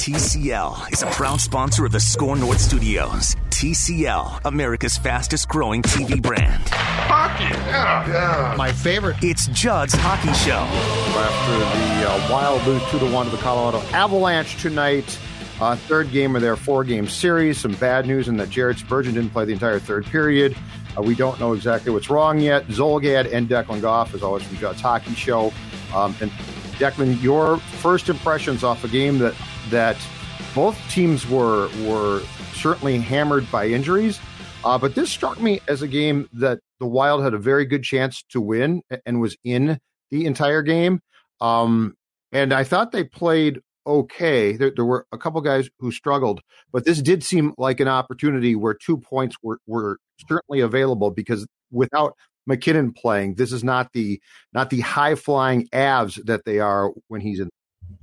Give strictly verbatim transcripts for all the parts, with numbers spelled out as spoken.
T C L is a proud sponsor of the Score North Studios. T C L, America's fastest growing T V brand. Hockey, yeah, yeah. My favorite. It's Judd's Hockey Show. After the uh, Wild lose two to one to the Colorado Avalanche tonight, uh, third game of their four-game series. Some bad news in that Jared Spurgeon didn't play the entire third period. Uh, we don't know exactly what's wrong yet. Zulgad and Declan Goff, as always, from Judd's Hockey Show. Um, and Declan, your first impressions off a game that that both teams were were certainly hammered by injuries, uh, but this struck me as a game that the Wild had a very good chance to win and was in the entire game. Um, and I thought they played okay. There, there were a couple guys who struggled, but this did seem like an opportunity where two points were, were certainly available, because without McKinnon playing, this is not the not the high flying Avs that they are when he's in.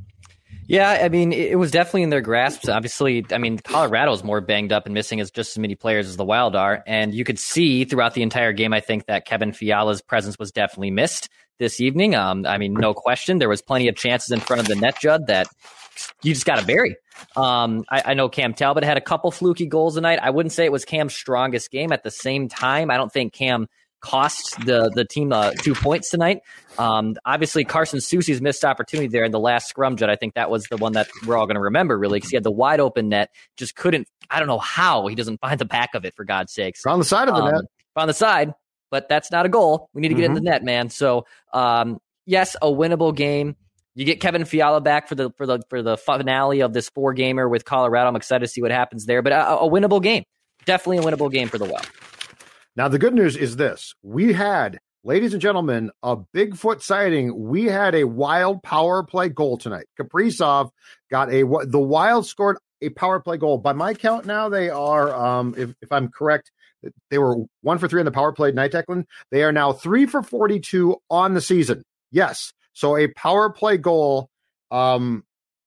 Yeah, I mean, it was definitely in their grasp. Obviously, I mean, Colorado's more banged up and missing as just as many players as the Wild are. And you could see throughout the entire game, I think, that Kevin Fiala's presence was definitely missed this evening. Um, I mean, no question. There was plenty of chances in front of the net, Judd, that you just got to bury. Um, I, I know Cam Talbot had a couple fluky goals tonight. I wouldn't say it was Cam's strongest game. At the same time, I don't think Cam cost the the team uh, two points tonight. Um, obviously, Carson Soucy's missed opportunity there in the last scrum, Judd. I think that was the one that we're all going to remember, really, because he had the wide open net. Just couldn't, I don't know how he doesn't find the back of it, for God's sakes. On the side of the um, net. On the side, but that's not a goal. We need to get Mm-hmm. in the net, man. So, um, yes, a winnable game. You get Kevin Fiala back for the for the for the finale of this four gamer with Colorado. I'm excited to see what happens there, but a, a winnable game, definitely a winnable game for the Wild. Now, the good news is this. We had, ladies and gentlemen, a Bigfoot sighting. We had a Wild power play goal tonight. Kaprizov got a, the Wild scored a power play goal. By my count now, they are, um, if, if I'm correct, they were one for three on the power play tonight, Declan. They are now three for forty-two on the season. Yes. So a power play goal. Um,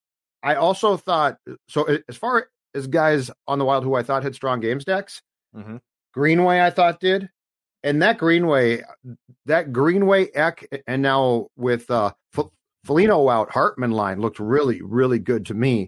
I also thought, so as far as guys on the Wild who I thought had strong games, Dex, mm-hmm. Greenway, I thought, did. And that Greenway, that Greenway, Eck, and now with uh, F- Foligno out, Hartman line looked really, really good to me.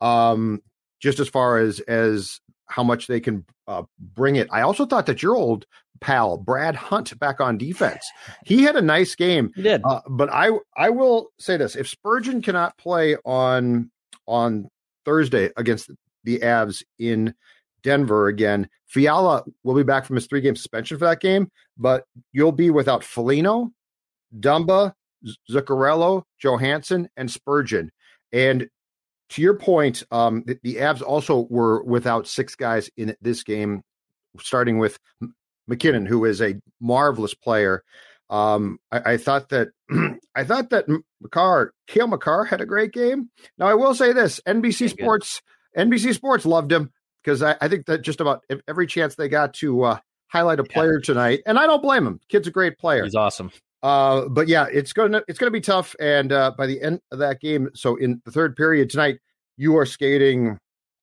Um, just as far as as how much they can uh, bring it. I also thought that your old pal, Brad Hunt, back on defense, he had a nice game. He did. Uh, but I I will say this. If Spurgeon cannot play on on Thursday against the Avs in Denver again, Fiala will be back from his three-game suspension for that game, but you'll be without Foligno, Dumba, Zuccarello, Johansson, and Spurgeon. And to your point, um, the, the Avs also were without six guys in this game, starting with McKinnon, who is a marvelous player. Um, I, I thought that I thought that McCarr, Cale McCarr had a great game. Now, I will say this: N B C Sports, N B C Sports loved him. Because I, I think that just about every chance they got to uh, highlight a player yeah. tonight, and I don't blame him. Kid's a great player. He's awesome. Uh, but yeah, it's gonna it's gonna be tough. And uh, by the end of that game, so in the third period tonight, you are skating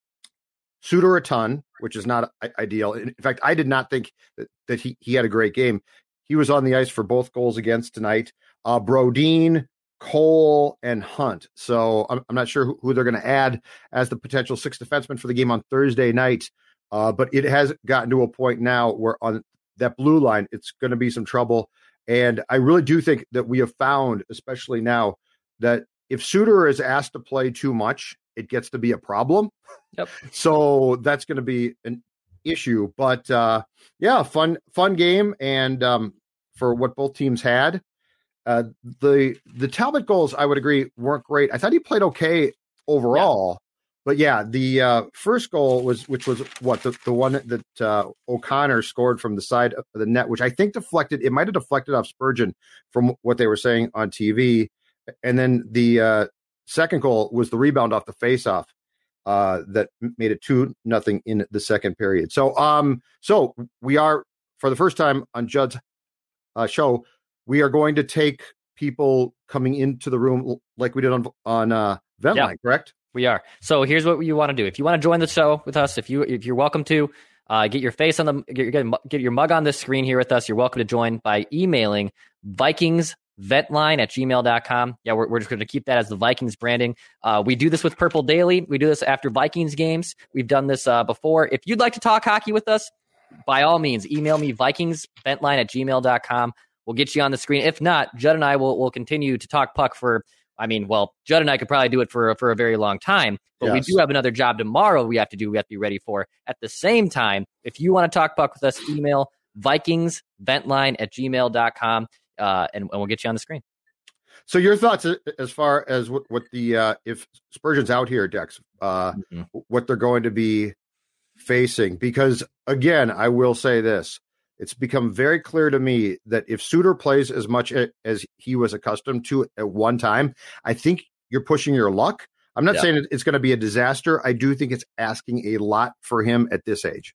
Suter a ton, which is not ideal. In fact, I did not think that, that he he had a great game. He was on the ice for both goals against tonight. Uh, Brodin, Cole, and Hunt. So I'm, I'm not sure who, who they're going to add as the potential sixth defenseman for the game on Thursday night. Uh, but it has gotten to a point now where on that blue line, it's going to be some trouble. And I really do think that we have found, especially now, that if Suter is asked to play too much, it gets to be a problem. Yep. So that's going to be an issue. But uh, yeah, fun, fun game. And um, for what both teams had, Uh, the the Talbot goals, I would agree, weren't great. I thought he played okay overall. Yeah. But yeah, the uh, first goal was, which was what, the, the one that uh, O'Connor scored from the side of the net, which I think deflected, it might have deflected off Spurgeon from what they were saying on T V. And then the uh, second goal was the rebound off the faceoff uh, that made it two nothing in the second period. So, um, so we are, for the first time on Judd's uh, show, we are going to take people coming into the room like we did on on uh, Ventline, yep. Correct? We are. So here's what you want to do. If you want to join the show with us, if you if you're welcome to, uh, get your face on the get, get your mug on this screen here with us. You're welcome to join by emailing Vikings ventline at gmail dot com. Yeah, we're, we're just going to keep that as the Vikings branding. Uh, we do this with Purple Daily. We do this after Vikings games. We've done this uh, before. If you'd like to talk hockey with us, by all means, email me, vikingsventline at gmail dot com. We'll get you on the screen. If not, Judd and I will will continue to talk puck for, I mean, well, Judd and I could probably do it for, for a very long time, but yes. We do have another job tomorrow we have to do, we have to be ready for. At the same time, if you want to talk puck with us, email vikingsventline at gmail dot com. Uh, and, and we'll get you on the screen. So your thoughts as far as what, what the uh, if Spurgeon's out here, Dex, uh, mm-hmm. what they're going to be facing? Because again, I will say this: it's become very clear to me that if Suter plays as much as he was accustomed to at one time, I think you're pushing your luck. I'm not yeah. saying it's going to be a disaster. I do think it's asking a lot for him at this age.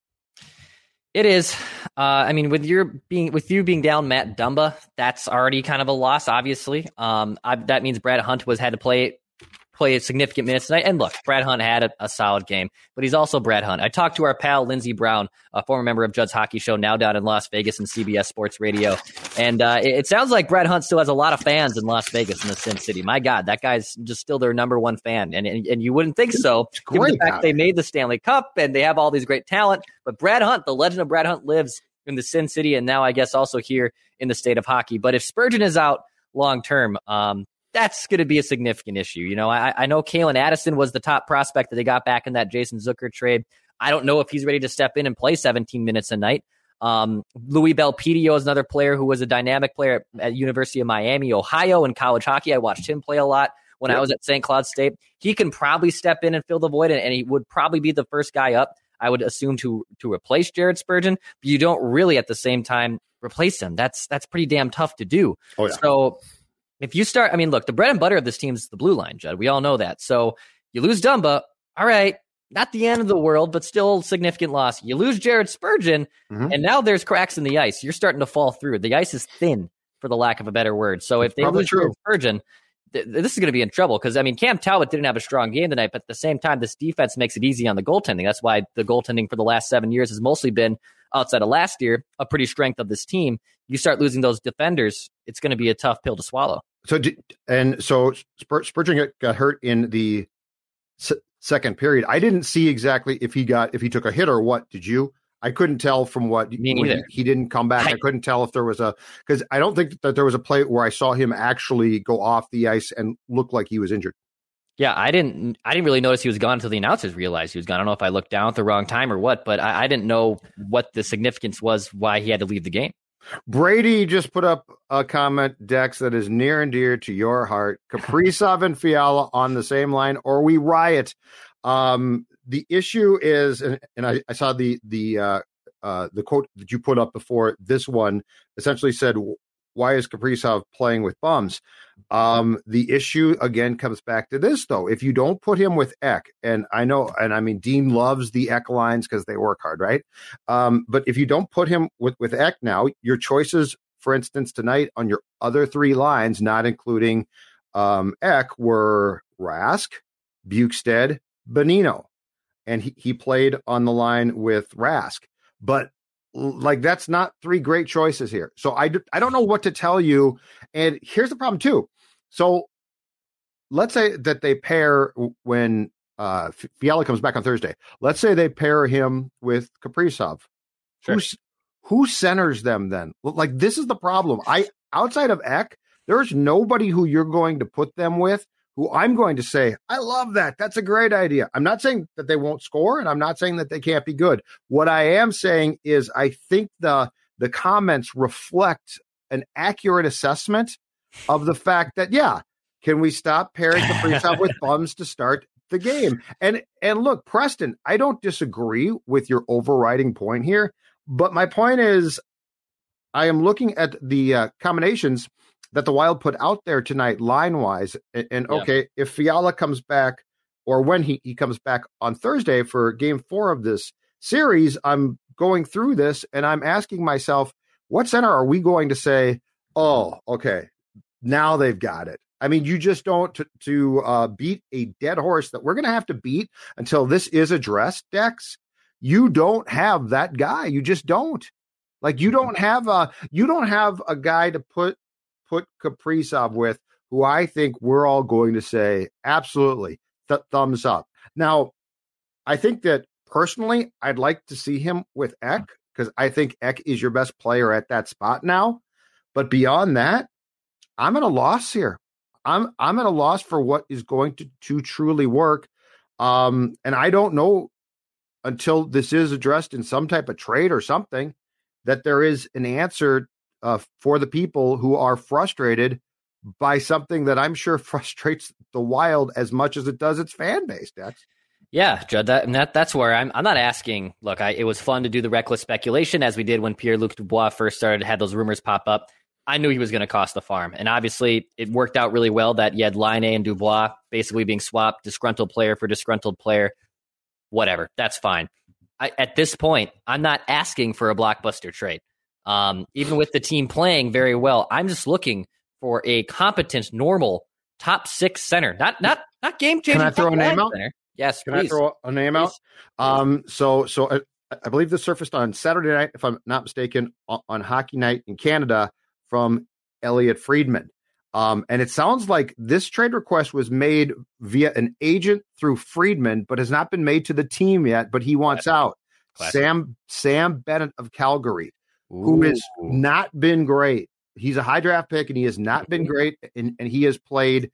It is. Uh, I mean, with your being with you being down Matt Dumba, that's already kind of a loss. Obviously, um, I, that means Brad Hunt was had to play play significant minutes tonight. And look, Brad Hunt had a, a solid game, but he's also Brad Hunt. I talked to our pal Lindsey Brown, a former member of Judd's Hockey Show, now down in Las Vegas and C B S Sports Radio, and uh, it, it sounds like Brad Hunt still has a lot of fans in Las Vegas in the Sin City. My God, that guy's just still their number one fan, and and, and you wouldn't think so, given the fact they made the Stanley Cup and they have all these great talent. But Brad Hunt, the legend of Brad Hunt, lives in the Sin City, and now I guess also here in the state of hockey. But if Spurgeon is out long term, um, that's going to be a significant issue. You know, I, I know Kalen Addison was the top prospect that they got back in that Jason Zucker trade. I don't know if he's ready to step in and play seventeen minutes a night. Um, Louis Belpedio is another player who was a dynamic player at, at University of Miami, Ohio in college hockey. I watched him play a lot when yep. I was at Saint Cloud State. He can probably step in and fill the void, and, and he would probably be the first guy up, I would assume, to to replace Jared Spurgeon. But you don't really at the same time replace him. That's that's pretty damn tough to do. Oh, yeah. So if you start, I mean, look, the bread and butter of this team is the blue line, Judd. We all know that. So you lose Dumba, all right, not the end of the world, but still significant loss. You lose Jared Spurgeon, mm-hmm. and now there's cracks in the ice. You're starting to fall through. The ice is thin, for the lack of a better word. So if they lose Jared Spurgeon, th- this is going to be in trouble. Because, I mean, Cam Talbot didn't have a strong game tonight, but at the same time, this defense makes it easy on the goaltending. That's why the goaltending for the last seven years has mostly been, outside of last year, a pretty strength of this team. You start losing those defenders, it's going to be a tough pill to swallow. So, and so Spur- Spurgeon got, got hurt in the s- second period. I didn't see exactly if he got, if he took a hit or what. Did you? I couldn't tell from what Me neither. He, he didn't come back. I, I couldn't tell if there was a, because I don't think that there was a play where I saw him actually go off the ice and look like he was injured. Yeah, I didn't. I didn't really notice he was gone until the announcers realized he was gone. I don't know if I looked down at the wrong time or what, but I, I didn't know what the significance was, why he had to leave the game. Brady just put up a comment, Dex, that is near and dear to your heart. Kaprizov and Fiala on the same line, or we riot. Um, the issue is, and, and I, I saw the the uh, uh, the quote that you put up before this one essentially said, "Why is Kaprizov playing with bums?" Um, the issue again comes back to this, though. If you don't put him with Eck, and I know, and I mean, Dean loves the Eck lines because they work hard, right? Um, but if you don't put him with, with Eck now, your choices, for instance, tonight on your other three lines, not including um, Eck, were Rask, Bukestad, Bonino. And he, he played on the line with Rask. But like, that's not three great choices here. So I, I don't know what to tell you. And here's the problem too. So let's say that they pair when uh, Fiala comes back on Thursday. Let's say they pair him with Kaprizov. Sure. Who's, who centers them then? Like, this is the problem. I outside of Eck, there's nobody who you're going to put them with who I'm going to say, I love that. That's a great idea. I'm not saying that they won't score, and I'm not saying that they can't be good. What I am saying is I think the the comments reflect an accurate assessment of the fact that, yeah, can we stop pairing Kaprizov with bums to start the game? And and look, Preston, I don't disagree with your overriding point here, but my point is I am looking at the uh, combinations that the Wild put out there tonight line-wise. And, and yeah. okay, if Fiala comes back, or when he, he comes back on Thursday for game four of this series, I'm going through this and I'm asking myself, what center are we going to say, oh, okay, now they've got it? I mean, you just don't, to, to uh, beat a dead horse that we're going to have to beat until this is addressed, Dex. You don't have that guy. You just don't. Like, you don't have a, you don't have a guy to put put Kaprizov with, who I think we're all going to say, absolutely, th- thumbs up. Now, I think that personally, I'd like to see him with Ek, because I think Ek is your best player at that spot now. But beyond that, I'm at a loss here. I'm I'm at a loss for what is going to, to truly work. Um, and I don't know until this is addressed in some type of trade or something that there is an answer uh, for the people who are frustrated by something that I'm sure frustrates the Wild as much as it does its fan base, Dex. Yeah, Judd, that, and that, that's where I'm I'm not asking. Look, I, it was fun to do the reckless speculation as we did when Pierre-Luc Dubois first started, had those rumors pop up. I knew he was going to cost the farm. And obviously, it worked out really well that you had Laine and Dubois basically being swapped, disgruntled player for disgruntled player. Whatever, that's fine. I, at this point, I'm not asking for a blockbuster trade. Um, even with the team playing very well, I'm just looking for a competent, normal top six center, not not not game changing. Can I throw a name out? Center. Yes, Can please. I throw a name please. out? Um, so so I, I believe this surfaced on Saturday night, if I'm not mistaken, on, on Hockey Night in Canada from Elliot Friedman. Um, and it sounds like this trade request was made via an agent through Friedman, but has not been made to the team yet. But he wants Classic. out Classic. Sam Sam Bennett of Calgary, Ooh. who has not been great. He's a high draft pick, and he has not been great, and, and he has played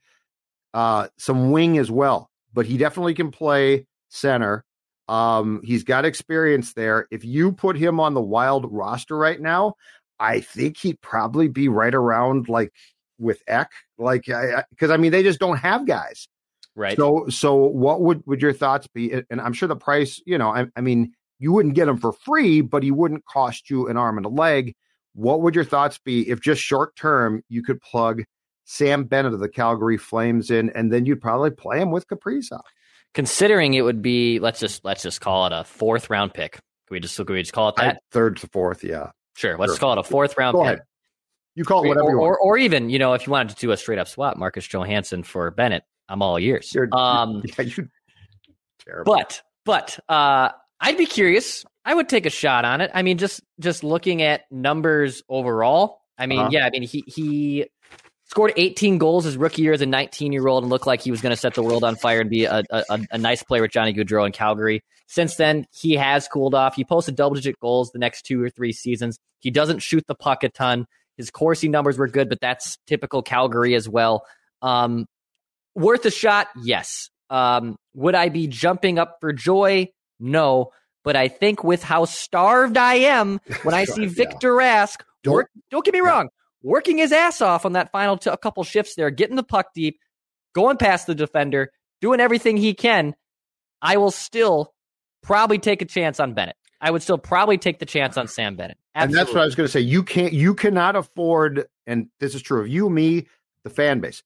uh, some wing as well. But he definitely can play center. Um, he's got experience there. If you put him on the Wild roster right now, I think he'd probably be right around like with Ek, like because I, I mean they just don't have guys, right? So, so what would would your thoughts be? And I'm sure the price, you know, I, I mean, you wouldn't get him for free, but he wouldn't cost you an arm and a leg. What would your thoughts be if just short term you could plug Sam Bennett of the Calgary Flames in, and then you'd probably play him with Kaprizov? Considering it would be, let's just let's just call it a fourth round pick. Can we just can we just call it that? I, third to fourth, yeah. Sure, let's sure. call it a fourth round Go pick. Ahead. You call it whatever or, you want. Or, or even, you know, if you wanted to do a straight up swap, Marcus Johansson for Bennett, I'm all ears. You're, um, yeah, you terrible. But, but uh, I'd be curious. I would take a shot on it. I mean, just just looking at numbers overall. I mean, uh-huh. yeah, I mean, he he scored eighteen goals his rookie year as a nineteen-year-old and looked like he was going to set the world on fire and be a, a, a nice player with Johnny Gaudreau in Calgary. Since then, he has cooled off. He posted double-digit goals the next two or three seasons. He doesn't shoot the puck a ton. His Corsi numbers were good, but that's typical Calgary as well. Um, worth a shot? Yes. Um, would I be jumping up for joy? No. But I think with how starved I am when I see Victor yeah. Rask, don't, work, don't get me wrong, yeah. working his ass off on that final t- a couple shifts there, getting the puck deep, going past the defender, doing everything he can, I will still probably take a chance on Bennett. I would still probably take the chance on Sam Bennett. Absolutely. And that's what I was going to say. You can't, you cannot afford, and this is true of you, me, the fan base.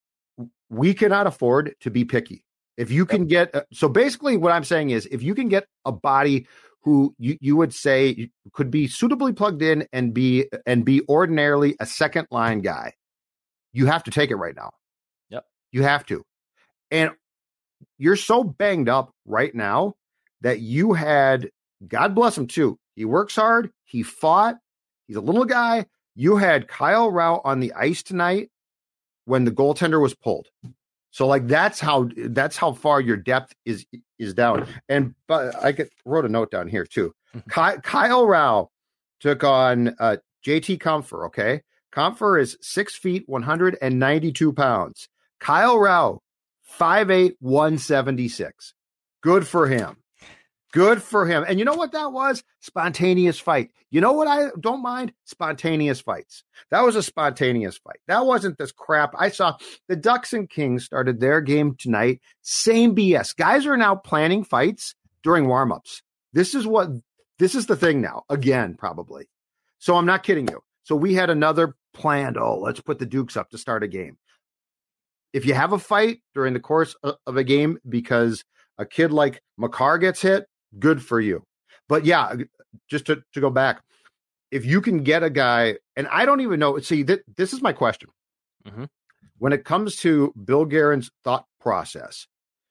We cannot afford to be picky. If you can yep. get, so basically what I'm saying is if you can get a body who you, you would say could be suitably plugged in and be, and be ordinarily a second line guy, you have to take it right now. Yep. You have to. And you're so banged up right now that you had, God bless him too. He works hard. He fought. He's a little guy. You had Kyle Rau on the ice tonight when the goaltender was pulled. So like that's how that's how far your depth is is down. And but I get, wrote a note down here too. Ky, Kyle Rau took on uh, J T Compher. Okay, Compher is six feet, one hundred and ninety-two pounds. Kyle Rau, five eight, one seventy-six. Good for him. Good for him. And you know what that was? Spontaneous fight. You know what I don't mind? Spontaneous fights. That was a spontaneous fight. That wasn't this crap. I saw the Ducks and Kings started their game tonight. Same B S. Guys are now planning fights during warmups. This is what, this is the thing now. Again, probably. So I'm not kidding you. So we had another planned, oh, let's put the Dukes up to start a game. If you have a fight during the course of a game because a kid like Makar gets hit, good for you. But yeah, just to, to go back, if you can get a guy, and I don't even know, see, th- this is my question. Mm-hmm. When it comes to Bill Guerin's thought process,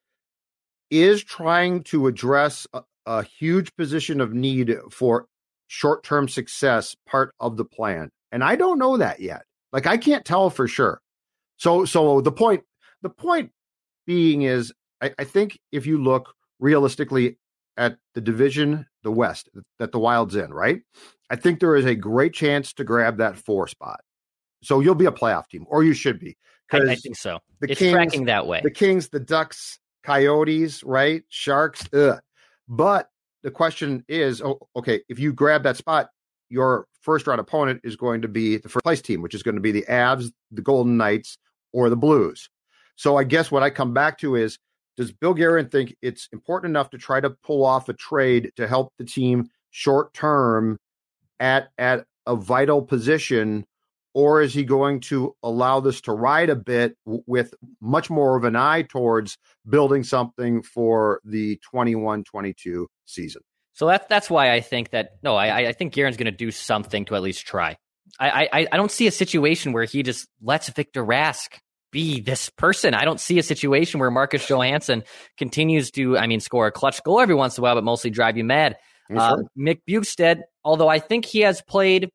is trying to address a, a huge position of need for short-term success part of the plan? And I don't know that yet. Like I can't tell for sure. So so the point the point being is I, I think if you look realistically at the division, the West that the Wild's in, right? I think there is a great chance to grab that four spot. So you'll be a playoff team, or you should be. I, I think so. The it's Kings, tracking that way. The Kings, the Ducks, Coyotes, right? Sharks. Ugh. But the question is, oh, okay, if you grab that spot, your first round opponent is going to be the first place team, which is going to be the Avs, the Golden Knights, or the Blues. So I guess what I come back to is, does Bill Guerin think it's important enough to try to pull off a trade to help the team short term at at a vital position, or is he going to allow this to ride a bit w- with much more of an eye towards building something for the twenty-one twenty-two season? So that's that's why I think that no, I I think Guerin's going to do something to at least try. I I I don't see a situation where he just lets Victor Rask be this person. I don't see a situation where Marcus Johansson continues to, I mean, score a clutch goal every once in a while, but mostly drive you mad. Uh, Mick Bjugstad, although I think he has played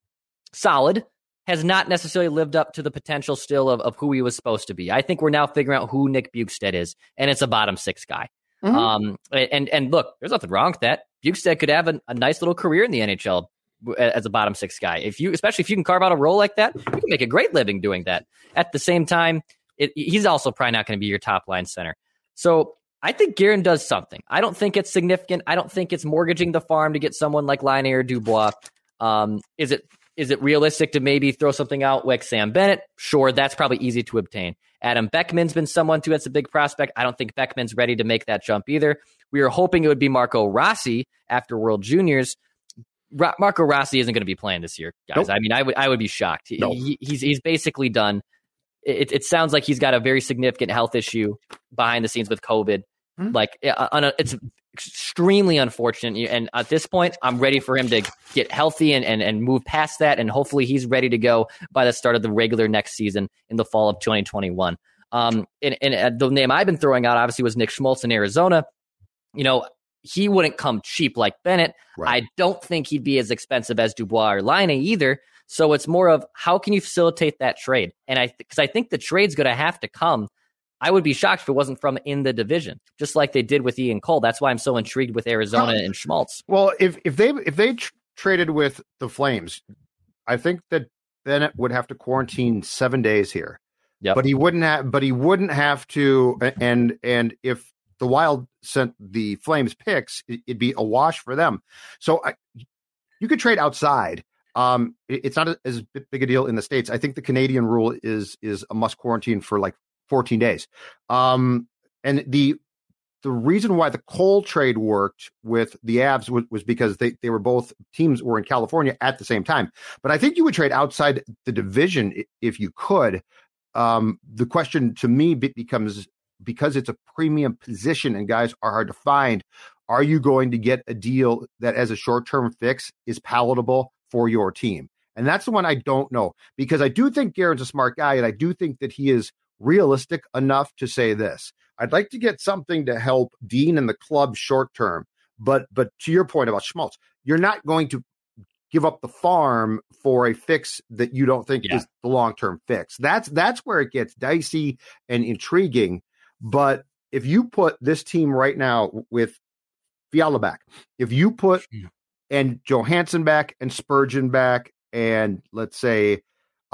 solid, has not necessarily lived up to the potential still of, of who he was supposed to be. I think we're now figuring out who Nick Bjugstad is, and it's a bottom six guy. Mm-hmm. Um, and and look, there's nothing wrong with that. Bjugstad could have a, a nice little career in the N H L as a bottom six guy. If you, especially if you can carve out a role like that, you can make a great living doing that. At the same time, it, he's also probably not going to be your top line center. So I think Guerin does something. I don't think it's significant. I don't think it's mortgaging the farm to get someone like Laine or Dubois. Um, is it is it realistic to maybe throw something out like Sam Bennett? Sure, that's probably easy to obtain. Adam Beckman's been someone too that's a big prospect. I don't think Beckman's ready to make that jump either. We were hoping it would be Marco Rossi after World Juniors. Ra- Marco Rossi isn't going to be playing this year, guys. Nope. I mean, I would I would be shocked. He, nope. he, he's he's basically done. It, it sounds like he's got a very significant health issue behind the scenes with COVID. Mm-hmm. Like, on a, it's extremely unfortunate. And at this point, I'm ready for him to get healthy and, and, and move past that. And hopefully he's ready to go by the start of the regular next season in the fall of twenty twenty-one. Um, and, and the name I've been throwing out, obviously, was Nick Schmaltz in Arizona. You know, he wouldn't come cheap like Bennett. Right. I don't think he'd be as expensive as Dubois or Laine either. So it's more of how can you facilitate that trade? And I, because I think the trade's going to have to come. I would be shocked if it wasn't from in the division, just like they did with Ian Cole. That's why I'm so intrigued with Arizona huh. and Schmaltz. Well, if if they if they tr- traded with the Flames, I think that Bennett would have to quarantine seven days here. Yep. But he wouldn't have. But he wouldn't have to. And and if the Wild sent the Flames picks, it'd be a wash for them. So I, you could trade outside. Um, it, it's not as big a deal in the States. I think the Canadian rule is is a must quarantine for like fourteen days. Um, and the the reason why the Cole trade worked with the Avs was, was because they, they were both teams were in California at the same time. But I think you would trade outside the division if you could. Um, the question to me becomes, because it's a premium position and guys are hard to find, are you going to get a deal that as a short-term fix is palatable for your team? And that's the one I don't know, because I do think Guerin's a smart guy, and I do think that he is realistic enough to say this. I'd like to get something to help Dean and the club short-term, but but to your point about Schmaltz, you're not going to give up the farm for a fix that you don't think yeah. is the long-term fix. That's that's where it gets dicey and intriguing. But if you put this team right now with Fiala back, if you put yeah. and Johansson back and Spurgeon back and let's say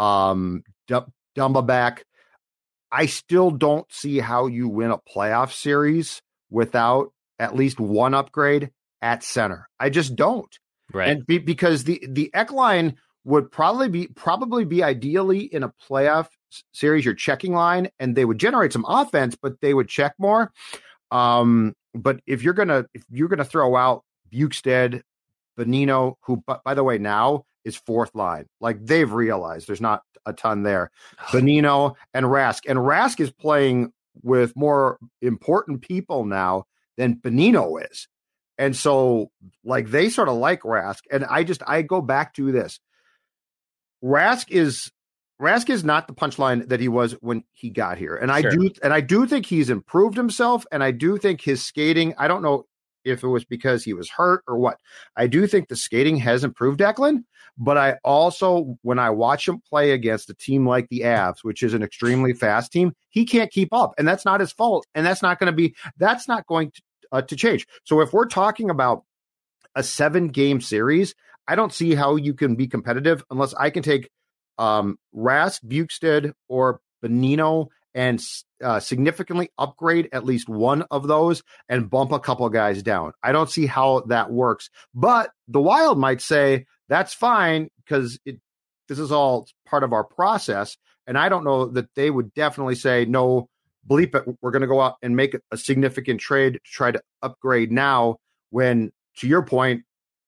um, D- Dumba back, I still don't see how you win a playoff series without at least one upgrade at center. I just don't. Right. And be, because the the Ekline would probably be probably be ideally in a playoff series, your checking line, and they would generate some offense, but they would check more. Um, but if you're gonna if you're gonna throw out Bjugstad, Bonino, who by, by the way now is fourth line, like they've realized there's not a ton there. Bonino and Rask, and Rask is playing with more important people now than Bonino is. And so, like, they sort of like Rask. And I just, I go back to this. Rask is, Rask is not the punchline that he was when he got here. And I sure. do, and I do think he's improved himself. And I do think his skating, I don't know if it was because he was hurt or what. I do think the skating has improved, Declan, but I also, when I watch him play against a team like the Avs, which is an extremely fast team, he can't keep up, and that's not his fault, and that's not going to be, that's not going to, uh, to change. So if we're talking about a seven-game series, I don't see how you can be competitive unless I can take um, Rask, Bukestad, or Bonino and uh, significantly upgrade at least one of those and bump a couple guys down. I don't see how that works. But the Wild might say, that's fine because it this is all part of our process. And I don't know that they would definitely say, no, bleep it, we're going to go out and make a significant trade to try to upgrade now when, to your point,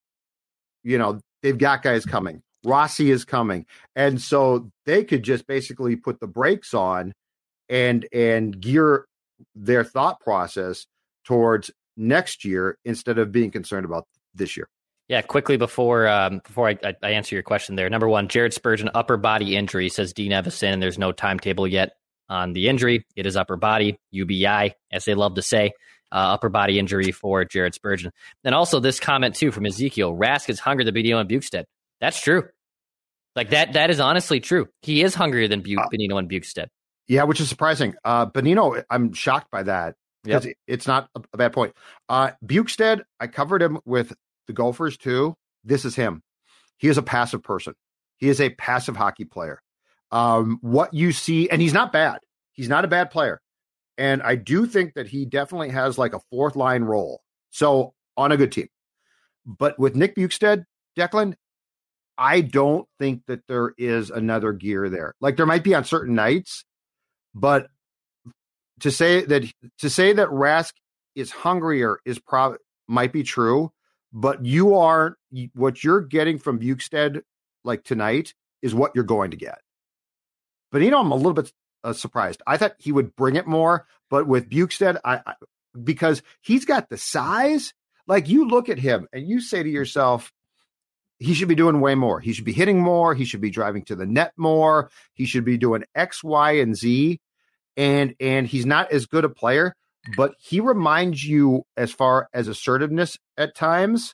you know, they've got guys coming. Rossi is coming. And so they could just basically put the brakes on and and gear their thought process towards next year instead of being concerned about this year. Yeah, quickly before um, before I, I answer your question there. Number one, Jared Spurgeon, upper body injury, says Dean Evison, and there's no timetable yet on the injury. It is upper body, U B I, as they love to say, uh, upper body injury for Jared Spurgeon. And also this comment, too, from Ezekiel. Rask is hungrier than Bonino and Bukestad. That's true. Like, that that is honestly true. He is hungrier than Bu- uh, Bonino and Bukestad. Yeah, which is surprising. Uh, Bonino, I'm shocked by that because yep. it's not a, a bad point. Uh, Bukestad, I covered him with the Gophers too. This is him. He is a passive person. He is a passive hockey player. Um, what you see, and he's not bad. He's not a bad player. And I do think that he definitely has like a fourth line role. So on a good team. But with Nick Bukestad, Declan, I don't think that there is another gear there. Like there might be on certain nights, but to say that to say that Rask is hungrier is probably might be true, but you are what you're getting from Bukestad like tonight is what you're going to get. But you know, I'm a little bit uh, surprised. I thought he would bring it more, but with Bukestad, I, I because he's got the size. Like you look at him and you say to yourself, he should be doing way more. He should be hitting more. He should be driving to the net more. He should be doing X, Y, and Z. And and he's not as good a player, but he reminds you as far as assertiveness at times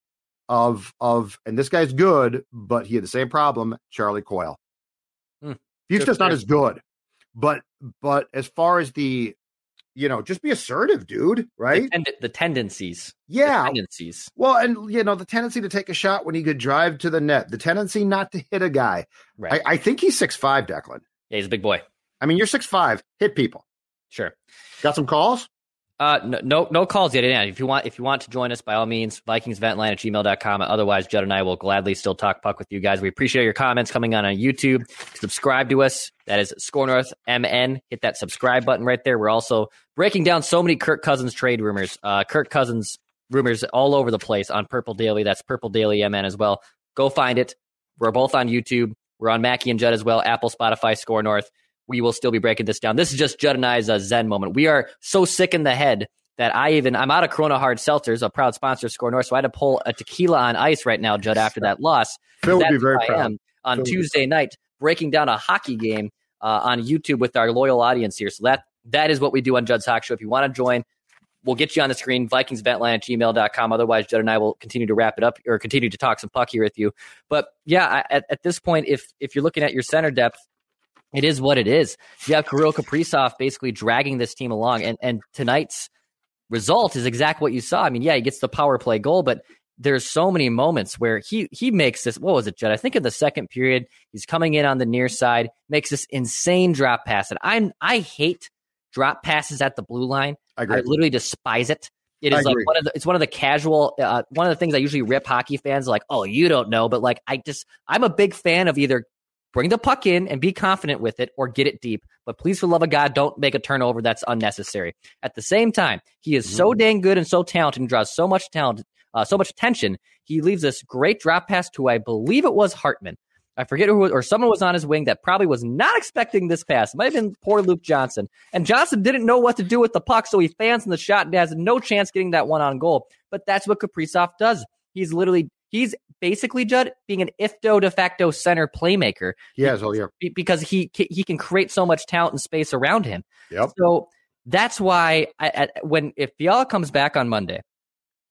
of, of and this guy's good, but he had the same problem, Charlie Coyle. Hmm. Bukestad's not as good, but but as far as the, you know, just be assertive, dude, right? The, tend- the tendencies. Yeah. The tendencies. Well, and, you know, the tendency to take a shot when he could drive to the net, the tendency not to hit a guy. Right. I, I think he's six five, Declan. Yeah, he's a big boy. I mean, you're six five, hit people. Sure. Got some calls? Uh, no, no, no calls yet. If you want, if you want to join us, by all means, vikingsventline at gmail dot com. Otherwise, Judd and I will gladly still talk puck with you guys. We appreciate your comments coming on on YouTube. Subscribe to us. That is Score North M N. Hit that subscribe button right there. We're also breaking down so many Kirk Cousins trade rumors. Uh, Kirk Cousins rumors all over the place on Purple Daily. That's Purple Daily M N as well. Go find it. We're both on YouTube. We're on Mackie and Judd as well. Apple, Spotify, Score North. We will still be breaking this down. This is just Judd and I's uh, Zen moment. We are so sick in the head that I even, I'm out of Corona Hard Seltzers, a proud sponsor of Score North, so I had to pull a tequila on ice right now, Judd, after that loss. Phil would be very I proud. am on Phil Tuesday night, breaking down a hockey game uh, on YouTube with our loyal audience here. So that that is what we do on Judd's Hockey Show. If you want to join, we'll get you on the screen, vikingsventline at gmail dot com. Otherwise, Judd and I will continue to wrap it up or continue to talk some puck here with you. But yeah, I, at, at this point, if if you're looking at your center depth, it is what it is. You have Kirill Kaprizov basically dragging this team along, and, and tonight's result is exactly what you saw. I mean, yeah, he gets the power play goal, but there's so many moments where he he makes this, what was it, Judd? I think in the second period, he's coming in on the near side, makes this insane drop pass. And I'm I hate drop passes at the blue line. I agree. I literally despise it. It I is like agree. one of the, it's one of the casual, uh, one of the things I usually rip hockey fans like, oh, you don't know. But like, I just, I'm a big fan of either bring the puck in and be confident with it or get it deep. But please, for the love of God, don't make a turnover that's unnecessary. At the same time, he is so dang good and so talented and draws so much talent, uh, so much attention. He leaves this great drop pass to, I believe it was Hartman. I forget who, or someone was on his wing that probably was not expecting this pass. It might have been poor Luke Johnson. And Johnson didn't know what to do with the puck, so he fans in the shot and has no chance getting that one on goal. But that's what Kaprizov does. He's literally, he's basically, Judd, being an ifdo de facto center playmaker. He has all year. Because he he can create so much talent and space around him. Yep. So that's why I, I, when if Fiala comes back on Monday,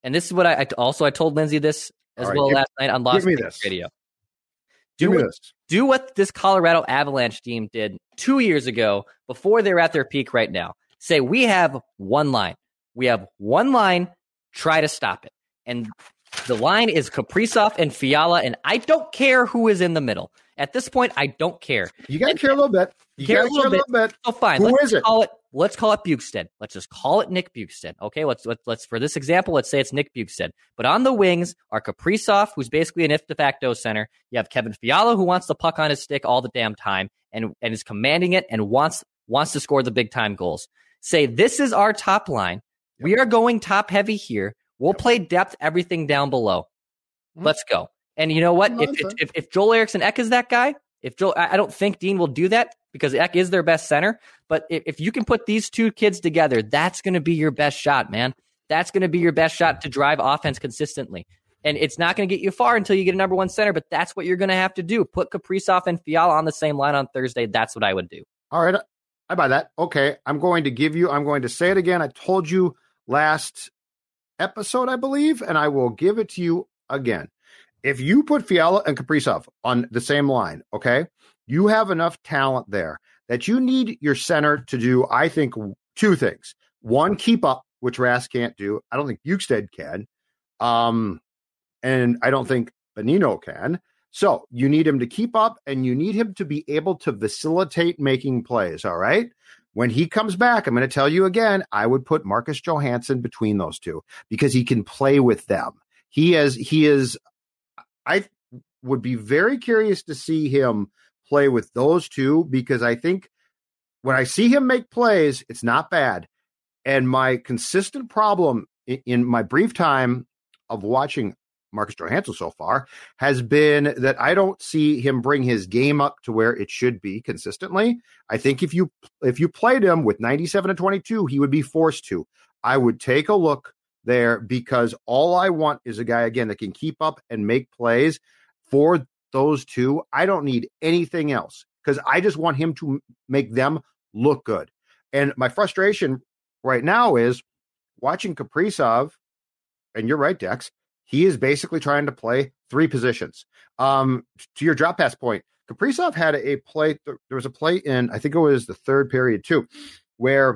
and this is what I, I also I told Lindsay this as right, well give, last night on Las Vegas Vegas Radio. Do Do me what, this. do what this Colorado Avalanche team did two years ago before they're at their peak right now. Say, we have one line. We have one line. Try to stop it. And the line is Kaprizov and Fiala, and I don't care who is in the middle. At this point, I don't care. You got to care a little bit. You care got to care a little bit. Oh, fine. Who let's is it? Call it. Let's call it Bukestad. Let's just call it Nick Bukestad. Okay, let's, let's let's for this example, let's say it's Nick Bukestad. But on the wings are Kaprizov, who's basically an if de facto center. You have Kevin Fiala, who wants the puck on his stick all the damn time and and is commanding it and wants wants to score the big time goals. Say this is our top line. Yep. We are going top heavy here. We'll yep. play depth, everything down below. Mm-hmm. Let's go. And you know what? If, if if if Joel Eriksson Ek is that guy, if Joel, I don't think Dean will do that, because Ek is their best center. But if, if you can put these two kids together, that's going to be your best shot, man. That's going to be your best shot to drive offense consistently. And it's not going to get you far until you get a number one center, but that's what you're going to have to do. Put Kaprizov and Fiala on the same line on Thursday. That's what I would do. All right. I buy that. Okay. I'm going to give you, I'm going to say it again. I told you last episode, I believe, and I will give it to you again. If you put Fiala and Kaprizov on the same line, okay, you have enough talent there that you need your center to do, I think, two things. One, keep up, which Rask can't do. I don't think Bukestad can. Um, and I don't think Bonino can. So you need him to keep up, and you need him to be able to facilitate making plays, all right? When he comes back, I'm going to tell you again, I would put Marcus Johansson between those two because he can play with them. He is, he is, I would be very curious to see him play with those two, because I think when I see him make plays, it's not bad. And my consistent problem in, in my brief time of watching Marcus Johansson so far has been that I don't see him bring his game up to where it should be consistently. I think if you if you played him with ninety-seven and twenty-two, he would be forced to. I would take a look there, because all I want is a guy, again, that can keep up and make plays for those two. I don't need anything else, because I just want him to make them look good. And my frustration right now is watching Kaprizov, and you're right, Dex, he is basically trying to play three positions. Um, to your drop pass point, Kaprizov had a play. There was a play in, I think it was the third period too, where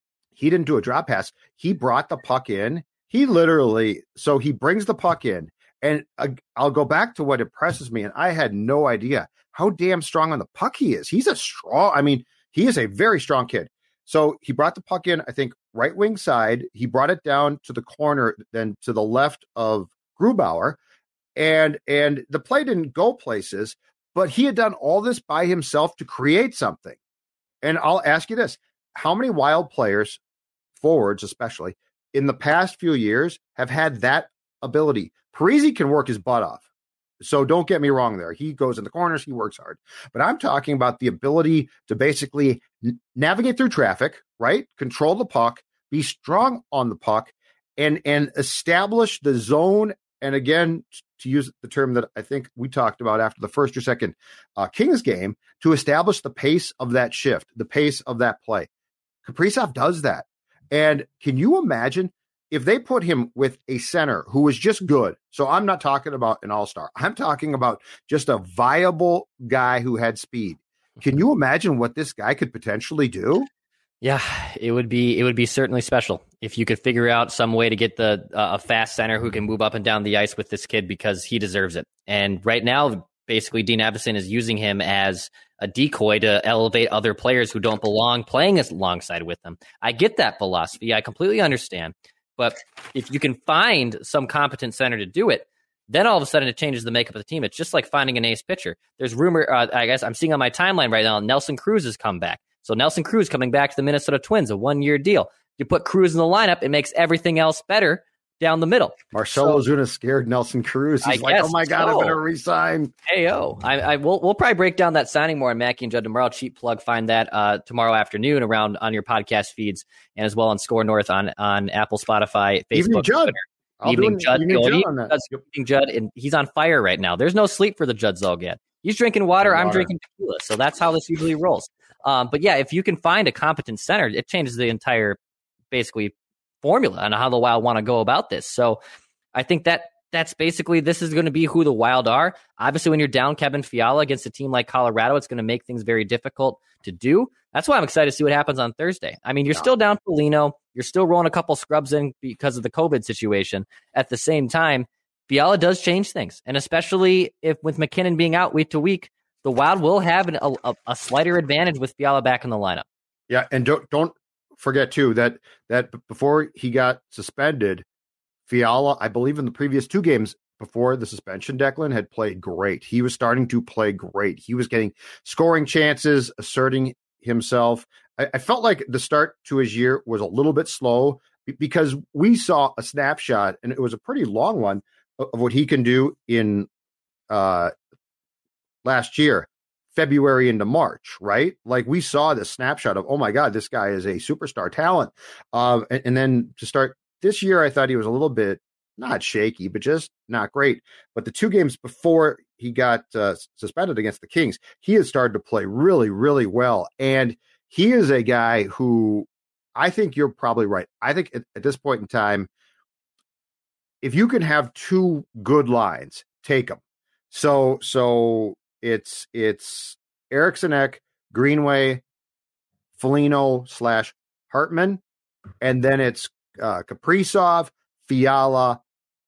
he didn't do a drop pass. He brought the puck in. He literally, so he brings the puck in, and uh, I'll go back to what impresses me. And I had no idea how damn strong on the puck he is. He's a strong, I mean, he is a very strong kid. So he brought the puck in, I think, right wing side. He brought it down to the corner, then to the left of Grubauer, and and the play didn't go places, but he had done all this by himself to create something. And I'll ask you this: how many Wild players, forwards especially, in the past few years have had that ability? Parise can work his butt off, so don't get me wrong there. He goes in the corners, he works hard. But I'm talking about the ability to basically n- navigate through traffic, right? Control the puck, be strong on the puck, and and establish the zone. And again, to use the term that I think we talked about after the first or second uh, Kings game, to establish the pace of that shift, the pace of that play. Kaprizov does that. And can you imagine if they put him with a center who is just good? So I'm not talking about an all-star. I'm talking about just a viable guy who had speed. Can you imagine what this guy could potentially do? Yeah, it would be it would be certainly special if you could figure out some way to get the uh, a fast center who can move up and down the ice with this kid, because he deserves it. And right now, basically, Dean Evason is using him as a decoy to elevate other players who don't belong playing alongside with them. I get that philosophy. I completely understand. But if you can find some competent center to do it, then all of a sudden it changes the makeup of the team. It's just like finding an ace pitcher. There's rumor, uh, I guess I'm seeing on my timeline right now, Nelson Cruz has come back. So Nelson Cruz coming back to the Minnesota Twins, a one-year deal. You put Cruz in the lineup, it makes everything else better down the middle. Marcelo so, Zuna scared Nelson Cruz. He's I like, oh my God, so. I'm going to resign. Hey, oh. I, I, we'll, we'll probably break down that signing more on Mackey and Judd tomorrow. Cheap plug, find that uh, tomorrow afternoon around on your podcast feeds, and as well on Score North on, on Apple, Spotify, Facebook, Evening Judd. Evening Judd. Evening Judd, on that. Yep. Evening Judd, and he's on fire right now. There's no sleep for the Judd Zog yet. He's drinking water, water, I'm drinking tequila. So that's how this usually rolls. Um, but yeah, if you can find a competent center, it changes the entire, basically, formula on how the Wild want to go about this. So I think that that's basically, this is going to be who the Wild are. Obviously, when you're down Kevin Fiala against a team like Colorado, it's going to make things very difficult to do. That's why I'm excited to see what happens on Thursday. I mean, you're yeah. still down Foligno. You're still rolling a couple scrubs in because of the COVID situation. At the same time, Fiala does change things. And especially if with McKinnon being out week to week, the Wild will have an, a, a slighter advantage with Fiala back in the lineup. Yeah, and don't don't forget, too, that that before he got suspended, Fiala, I believe in the previous two games before the suspension, Declan had played great. He was starting to play great. He was getting scoring chances, asserting himself. I, I felt like the start to his year was a little bit slow because we saw a snapshot, and it was a pretty long one, of, of what he can do in uh, last year, February into March, right? Like we saw this snapshot of, oh my God, this guy is a superstar talent. Uh, and, and then to start this year, I thought he was a little bit not shaky, but just not great. But the two games before he got uh, suspended against the Kings, he has started to play really, really well. And he is a guy who I think you're probably right. I think at, at this point in time, if you can have two good lines, take them. So, so it's it's Eriksson Ek, Greenway, Foligno slash Hartman, and then it's uh, Kaprizov, Fiala,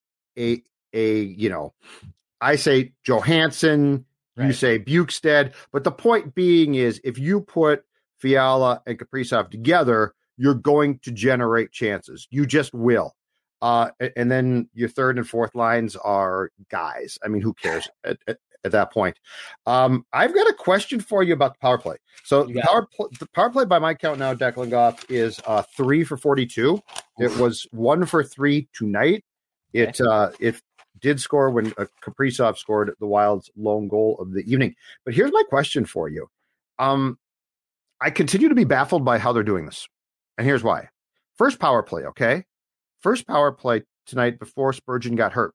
a a you know, I say Johansson, right. You say Bukestad, but the point being is if you put Fiala and Kaprizov together, you're going to generate chances. You just will. Uh, and then your third and fourth lines are guys. I mean, who cares at, at, at that point? Um, I've got a question for you about the power play. So the power, pl- the power play by my count now, Declan Goff, is uh, three for forty-two. It was one for three tonight. It okay. uh, it did score when uh, Kaprizov scored the Wild's lone goal of the evening. But here's my question for you. Um, I continue to be baffled by how they're doing this. And here's why. First power play, okay? First power play tonight before Spurgeon got hurt.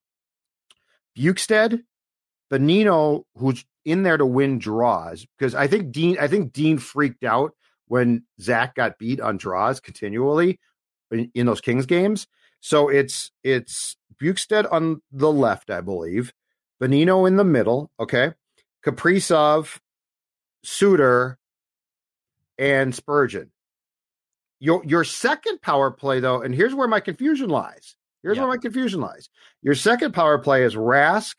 Bukestad, Bonino, who's in there to win draws, because I think Dean, I think Dean freaked out when Zach got beat on draws continually in, in those Kings games. So it's it's Bukestad on the left, I believe, Bonino in the middle, okay, Kaprizov, Suter, and Spurgeon. Your your second power play, though, and here's where my confusion lies. Here's yeah. where my confusion lies. Your second power play is Rask,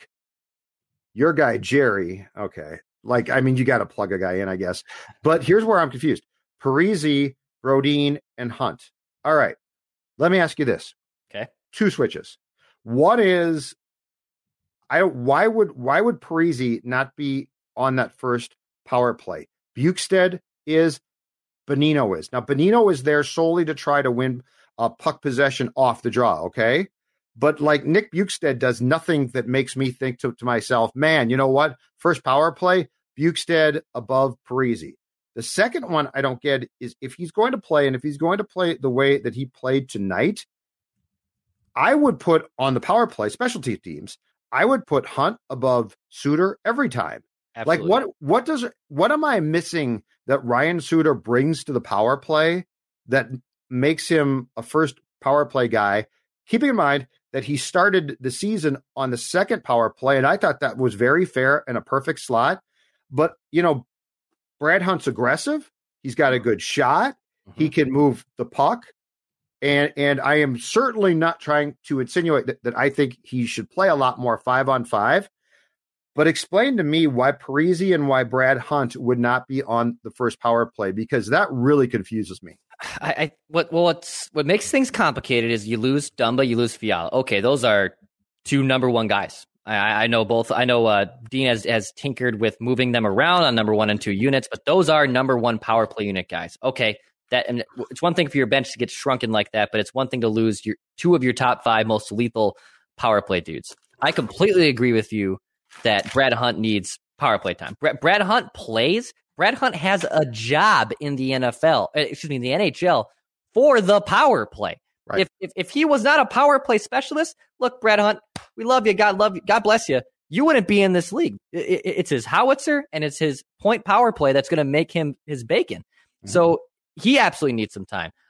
your guy, Jerry. Okay. Like, I mean, you got to plug a guy in, I guess. But here's where I'm confused. Parise, Brodin, and Hunt. All right. Let me ask you this. Okay. Two switches. One is, I don't, why would why would Parise not be on that first power play? Bukestad is, Bonino is. Now, Bonino is there solely to try to win uh, puck possession off the draw, okay? But like Nick Bukestad does nothing that makes me think to, to myself, man, you know what? First power play, Bukestad above Parise. The second one I don't get is if he's going to play, and if he's going to play the way that he played tonight, I would put on the power play, specialty teams, I would put Hunt above Suter every time. Absolutely. Like what what does what am I missing that Ryan Suter brings to the power play that makes him a first power play guy? Keeping in mind that he started the season on the second power play, and I thought that was very fair and a perfect slot. But you know, Brad Hunt's aggressive. He's got a good shot. Mm-hmm. He can move the puck, and and I am certainly not trying to insinuate that, that I think he should play a lot more five on five. But explain to me why Parise and why Brad Hunt would not be on the first power play, because that really confuses me. I, I what well what's what makes things complicated is you lose Dumba, you lose Fiala. Okay, those are two number one guys. I, I know both. I know uh, Dean has, has tinkered with moving them around on number one and two units, but those are number one power play unit guys. Okay, that and it's one thing for your bench to get shrunken like that, but it's one thing to lose your two of your top five most lethal power play dudes. I completely agree with you that Brad Hunt needs power play time. Brad, Brad Hunt plays. Brad Hunt has a job in the N F L, excuse me, in the N H L for the power play. Right. If, if if he was not a power play specialist, look, Brad Hunt, we love you. God love you. God bless you. You wouldn't be in this league. It, it, it's his howitzer and it's his point power play that's going to make him his bacon. Mm-hmm. So he absolutely needs some time.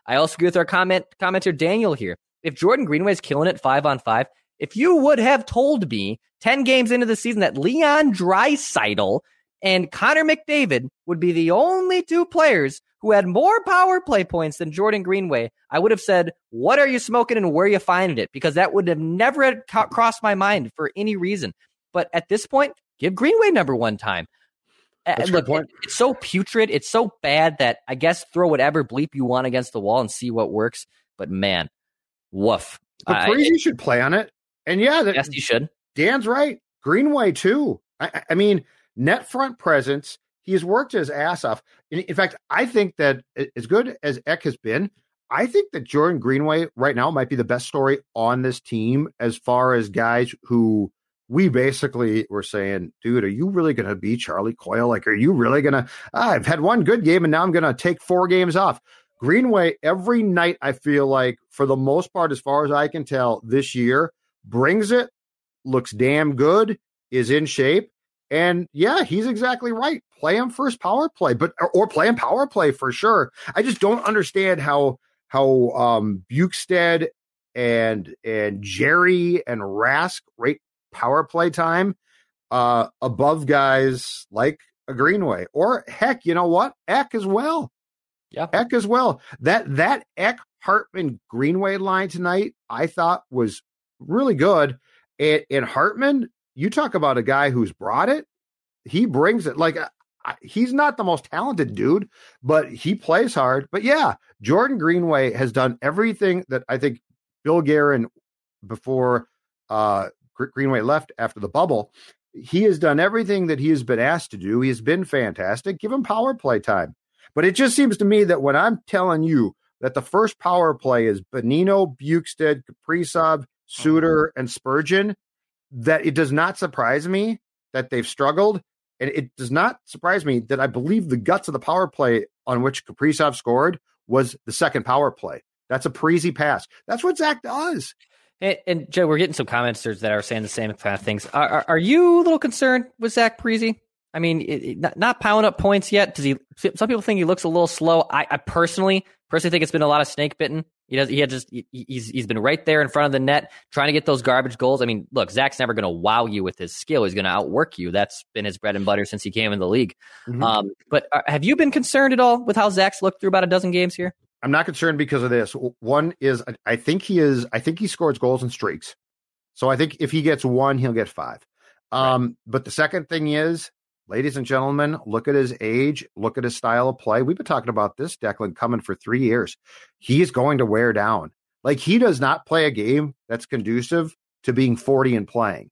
I also agree with our comment commenter Daniel here. If Jordan Greenway's killing it five on five, if you would have told me ten games into the season that Leon Draisaitl and Connor McDavid would be the only two players who had more power play points than Jordan Greenway, I would have said, what are you smoking and where are you finding it? Because that would have never had co- crossed my mind for any reason. But at this point, give Greenway number one time. That's Look, a good point. It, it's so putrid. It's so bad that I guess throw whatever bleep you want against the wall and see what works. But man, woof. But Crazy should play on it. And yeah, that, yes, you should. Dan's right. Greenway too. I, I mean, net front presence. He's worked his ass off. In, in fact, I think that as good as Ek has been, I think that Jordan Greenway right now might be the best story on this team as far as guys who we basically were saying, dude, are you really going to be Charlie Coyle? Like, are you really going to, ah, I've had one good game and now I'm going to take four games off. Greenway, every night, I feel like, for the most part, as far as I can tell this year, brings it, looks damn good, is in shape. And yeah, he's exactly right. Play him first power play, but or, or play him power play for sure. I just don't understand how how um, Bukestad and and Jerry and Rask rate power play time uh, above guys like a Greenway, or heck, you know what, Ek as well. Yeah, Ek as well. That that Ek Hartman Greenway line tonight, I thought was really good. And, and Hartman, you talk about a guy who's brought it. He brings it. Like, uh, he's not the most talented dude, but he plays hard. But yeah, Jordan Greenway has done everything that I think Bill Guerin, before uh, Greenway left after the bubble, he has done everything that he has been asked to do. He has been fantastic. Give him power play time. But it just seems to me that when I'm telling you that the first power play is Bonino, Bukestad, Kaprizov, Suter, and Spurgeon, that it does not surprise me that they've struggled. And it does not surprise me that I believe the guts of the power play on which Kaprizov scored was the second power play. That's a Parise pass. That's what Zach does. And, and Joe, we're getting some commenters that are saying the same kind of things. Are, are, are you a little concerned with Zach Parise? I mean, it, it, not, not pounding up points yet. Does he? Some people think he looks a little slow. I, I personally, personally think it's been a lot of snake bitten. He does. He had just. He, he's he's been right there in front of the net, trying to get those garbage goals. I mean, look, Zach's never going to wow you with his skill. He's going to outwork you. That's been his bread and butter since he came in the league. Mm-hmm. Um, but uh, have you been concerned at all with how Zach's looked through about a dozen games here? I'm not concerned because of this. One is, I think he is. I think he scores goals and streaks. So I think if he gets one, he'll get five. Um, right. But the second thing is, ladies and gentlemen, look at his age, look at his style of play. We've been talking about this, Declan, coming for three years. He is going to wear down. Like, he does not play a game that's conducive to being forty and playing.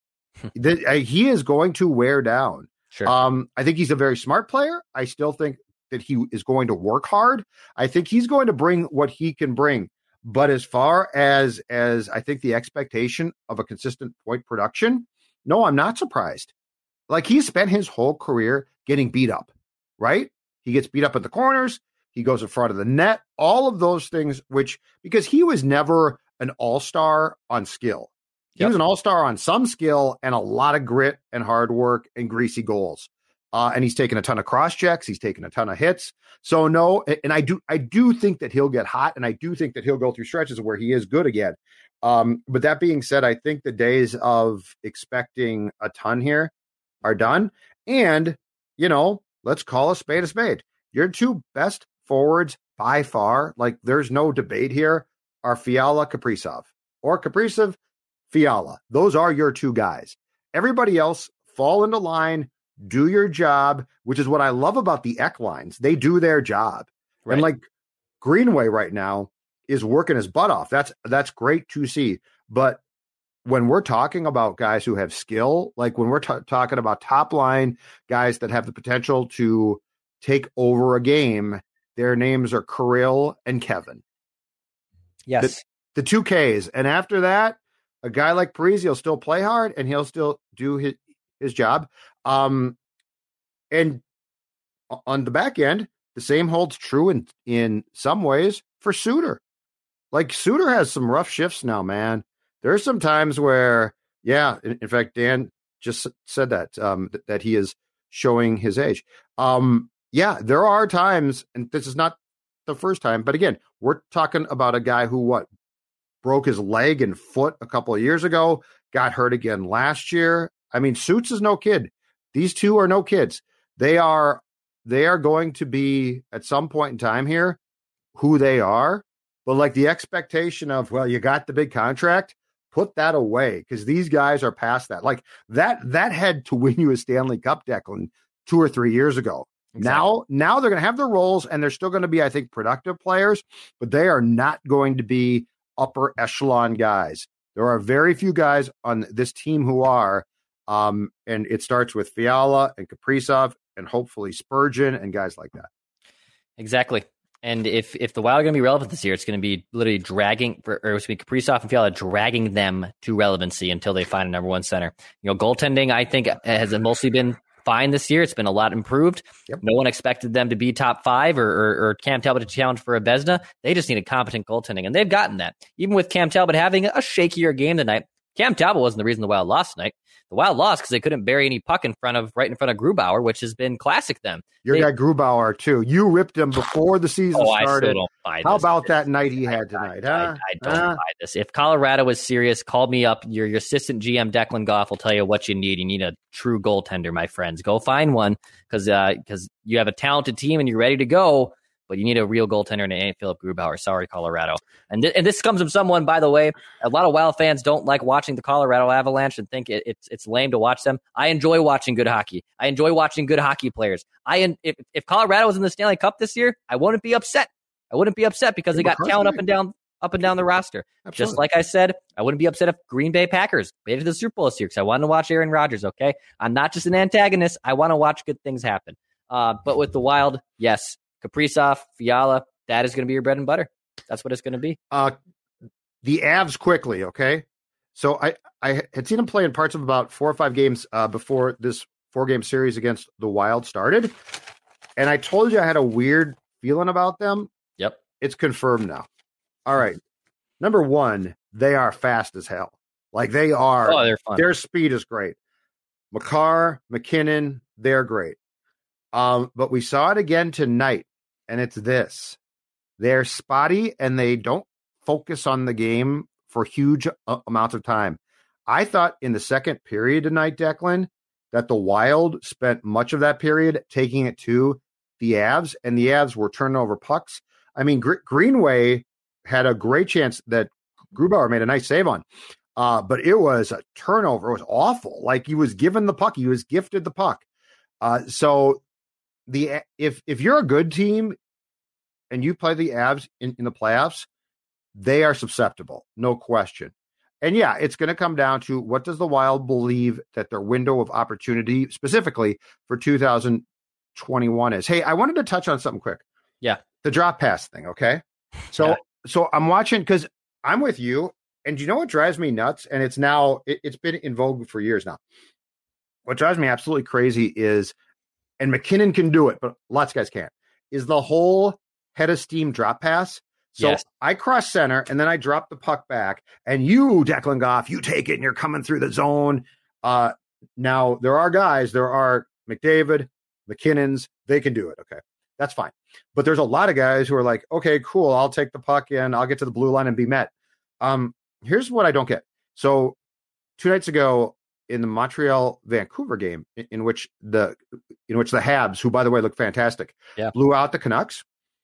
He is going to wear down. Sure. Um, I think he's a very smart player. I still think that he is going to work hard. I think he's going to bring what he can bring. But as far as, as I think the expectation of a consistent point production, no, I'm not surprised. Like, he spent his whole career getting beat up, right? He gets beat up at the corners. He goes in front of the net, all of those things, which, because he was never an all-star on skill. He yep. was an all-star on some skill and a lot of grit and hard work and greasy goals. Uh, and he's taken a ton of cross checks. He's taken a ton of hits. So no, and I do, I do think that he'll get hot, and I do think that he'll go through stretches where he is good again. Um, but that being said, I think the days of expecting a ton here are done. And, you know, let's call a spade a spade. Your two best forwards by far, like, there's no debate here, are Fiala, Kaprizov, or Kaprizov, Fiala. Those are your two guys. Everybody else, fall into line, do your job, which is what I love about the Ek lines. They do their job. Right. And like Greenway right now is working his butt off. That's that's great to see. But when we're talking about guys who have skill, like when we're t- talking about top line guys that have the potential to take over a game, their names are Kirill and Kevin. Yes. The, the two Ks. And after that, a guy like Parise will still play hard and he'll still do his, his job. Um, and on the back end, the same holds true in, in some ways for Suter. Like, Suter has some rough shifts now, man. There's some times where, yeah, in, in fact, Dan just said that, um, th- that he is showing his age. Um, yeah, there are times, and this is not the first time, but again, we're talking about a guy who what broke his leg and foot a couple of years ago, got hurt again last year. I mean, Suits is no kid. These two are no kids. They are they are going to be at some point in time here who they are. But like the expectation of, well, you got the big contract, put that away because these guys are past that. Like that that had to win you a Stanley Cup, Declan, two or three years ago. Exactly. Now, now they're going to have their roles and they're still going to be, I think, productive players, but they are not going to be upper echelon guys. There are very few guys on this team who are, um, and it starts with Fiala and Kaprizov and hopefully Spurgeon and guys like that. Exactly. And if if the Wild are going to be relevant this year, it's going to be literally dragging, or it's going to be Kaprizov and Fiala dragging them to relevancy until they find a number one center. You know, goaltending, I think, has mostly been fine this year. It's been a lot improved. Yep. No one expected them to be top five or, or, or Cam Talbot to challenge for a Vezina. They just needed competent goaltending, and they've gotten that. Even with Cam Talbot having a shakier game tonight, Cam Talbot wasn't the reason the Wild lost tonight. The Wild lost because they couldn't bury any puck in front of right in front of Grubauer, which has been classic them. Your they, guy Grubauer too. You ripped him before the season oh, started. I still don't buy How this. about that night he had tonight? I, huh? I, I don't huh? buy this. If Colorado was serious, call me up. Your, your assistant G M Declan Goff will tell you what you need. You need a true goaltender, my friends. Go find one because uh, because you have a talented team and you're ready to go. But you need a real goaltender, and it ain't Philip Grubauer. Sorry, Colorado. And th- and this comes from someone, by the way. A lot of Wild fans don't like watching the Colorado Avalanche and think it, it's it's lame to watch them. I enjoy watching good hockey. I enjoy watching good hockey players. I if if Colorado was in the Stanley Cup this year, I wouldn't be upset. I wouldn't be upset because they got talent up and down up and down the roster. Absolutely. Just like I said, I wouldn't be upset if Green Bay Packers made it to the Super Bowl this year because I wanted to watch Aaron Rodgers. Okay, I'm not just an antagonist. I want to watch good things happen. Uh, but with the Wild, yes. Kaprizov, Fiala, that is going to be your bread and butter. That's what it's going to be. Uh, the Avs quickly, okay? So I, I had seen them play in parts of about four or five games uh, before this four-game series against the Wild started. And I told you I had a weird feeling about them. Yep. It's confirmed now. All right. Number one, they are fast as hell. Like they are. Oh, they're fun. Their speed is great. Makar, McKinnon, they're great. Um, but we saw it again tonight, and it's this. They're spotty, and they don't focus on the game for huge uh, amounts of time. I thought in the second period tonight, Declan, that the Wild spent much of that period taking it to the Avs, and the Avs were turning over pucks. I mean, Gr- Greenway had a great chance that Grubauer made a nice save on, uh, but it was a turnover. It was awful. Like he was given the puck. He was gifted the puck. Uh, so the if if you're a good team and you play the Avs in, in the playoffs, they are susceptible, no question. And yeah, it's going to come down to what does the Wild believe that their window of opportunity specifically for two thousand twenty-one is. Hey, I wanted to touch on something quick. Yeah. The drop pass thing, okay? So yeah. so I'm watching because I'm with you, and you know what drives me nuts? And it's now, it, it's been in vogue for years now. What drives me absolutely crazy is, and McKinnon can do it, but lots of guys can't, is the whole head of steam drop pass. So yes. I cross center, and then I drop the puck back, and you, Declan Goff, you take it, and you're coming through the zone. Uh, now, there are guys, there are McDavid, McKinnons, they can do it, okay? That's fine. But there's a lot of guys who are like, okay, cool, I'll take the puck in, I'll get to the blue line and be met. Um, here's what I don't get. So two nights ago, in the Montreal-Vancouver game, in, in which the in which the Habs, who by the way look fantastic, yeah. blew out the Canucks,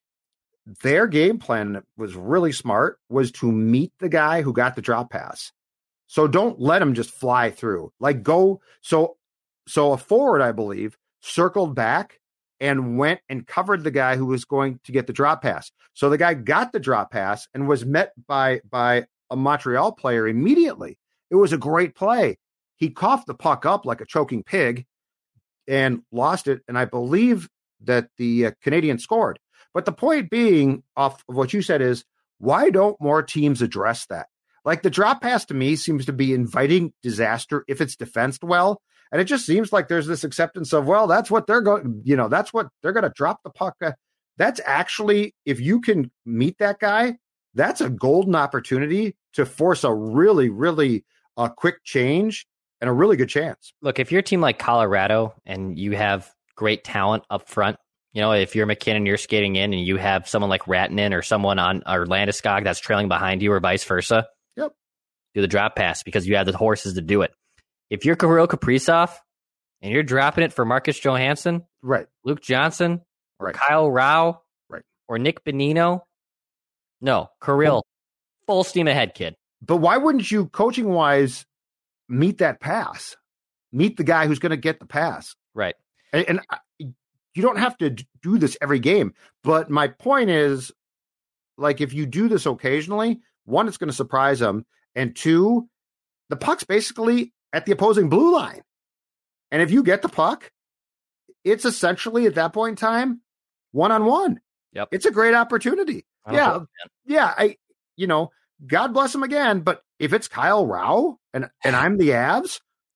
their game plan was really smart, was to meet the guy who got the drop pass. So don't let him just fly through. Like go so so a forward, I believe, circled back and went and covered the guy who was going to get the drop pass. So the guy got the drop pass and was met by by a Montreal player immediately. It was a great play. He coughed the puck up like a choking pig and lost it. And I believe that the uh, Canadians scored. But the point being off of what you said is, why don't more teams address that? Like the drop pass to me seems to be inviting disaster if it's defensed well. And it just seems like there's this acceptance of, well, that's what they're going, you know, that's what they're going to drop the puck. Uh, that's actually, if you can meet that guy, that's a golden opportunity to force a really, really uh, quick change and a really good chance. Look, if you're a team like Colorado and you have great talent up front, You know, if you're McKinnon, you're skating in and you have someone like Ratinen or someone on or Landeskog that's trailing behind you or vice versa. Yep. Do the drop pass because you have the horses to do it. If you're Kirill Kaprizov and you're dropping it for Marcus Johansson, right, Luke Johnson, or right. Kyle Rao, right, or Nick Bonino, no, Kirill, full steam ahead, kid. But why wouldn't you, coaching wise, meet that pass? Meet the guy who's going to get the pass, right? And, and I, you don't have to do this every game. But my point is, like, if you do this occasionally, one, it's going to surprise them, and two, the puck's basically at the opposing blue line. And if you get the puck, it's essentially at that point in time, one-on-one. Yep. It's a great opportunity. Yeah. Know, yeah. I, you know, God bless him again. But if it's Kyle Rao and, and I'm the Avs,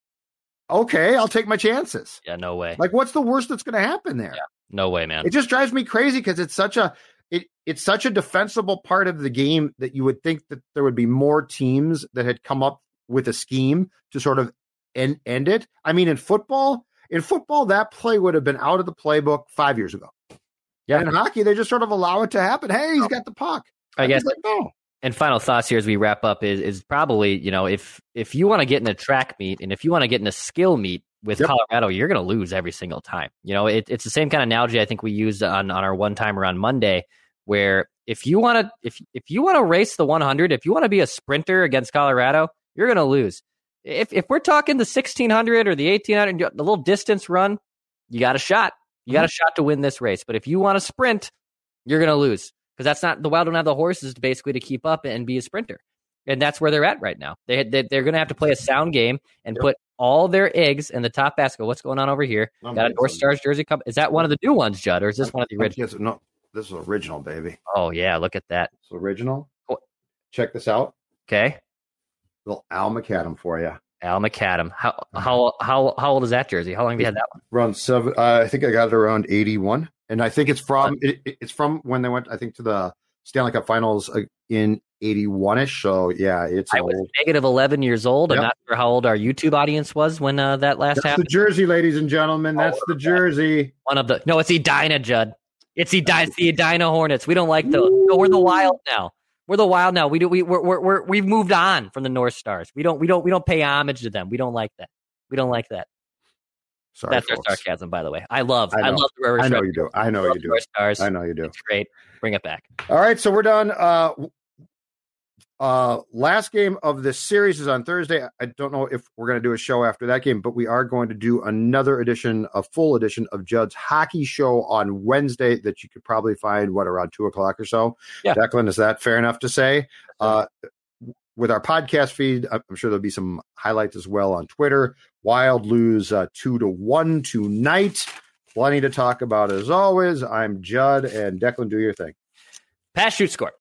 okay, I'll take my chances. Yeah, no way. Like, what's the worst that's going to happen there? Yeah, no way, man. It just drives me crazy because it's such a, it, it's such a defensible part of the game that you would think that there would be more teams that had come up with a scheme to sort of end, end it. I mean, in football, in football, that play would have been out of the playbook five years ago. Yeah. And in hockey, they just sort of allow it to happen. Hey, he's got the puck. I guess. Like, no. And final thoughts here as we wrap up is is probably, you know, if if you want to get in a track meet and if you want to get in a skill meet with yep. Colorado, you're going to lose every single time. You know, it, it's the same kind of analogy I think we used on, on our one timer on Monday, where if you want to if if you want to race the one hundred, if you want to be a sprinter against Colorado, you're going to lose. If if we're talking the sixteen hundred or the eighteen hundred, the little distance run, you got a shot. You got a shot to win this race. But if you want to sprint, you're going to lose. Because that's not the Wild don't have the horses to basically to keep up and be a sprinter, and that's where they're at right now. They, they they're going to have to play a sound game and yep. put all their eggs in the top basket. What's going on over here? I'm Got a North Stars jersey. Come, is that one of the new ones, Judd, or is this one of the original? Yes, no, this is original, baby. Oh yeah, look at that. It's original. Oh. Check this out. Okay, little Al McAdam for you. Al McAdam. How how how how old is that jersey? How long have you had that one? Around seven. Uh, I think I got it around eighty-one. And I think it's from it, it's from when they went, I think, to the Stanley Cup Finals in eighty-one-ish. So, yeah, it's I old. was negative eleven years old. Yep. I'm not sure how old our YouTube audience was when uh, that last That's happened. That's the jersey, ladies and gentlemen. That's oh, the jersey. One of the – no, it's Edina, Judd. It's Edina, it's the Edina Hornets. We don't like those. No, we're the Wild now. We're the Wild now. We do, we, we're, we're, we're, we've moved on from the North Stars. We don't, we, don't, we don't pay homage to them. We don't like that. We don't like that. Sorry, That's folks. our sarcasm, by the way. I love, I, I love the River I know Shark. you do. I know I you do. North Stars. I know you do. It's great. Bring it back. All right, so we're done. Uh, uh, last game of this series is on Thursday. I don't know if we're going to do a show after that game, but we are going to do another edition, a full edition of Judd's Hockey Show on Wednesday that you could probably find, what, around two o'clock or so? Yeah. Declan, is that fair enough to say? Uh, with our podcast feed, I'm sure there'll be some highlights as well on Twitter. Wild lose uh, two to one tonight. Plenty to talk about as always. I'm Judd, and Declan, do your thing. Pass, shoot, score.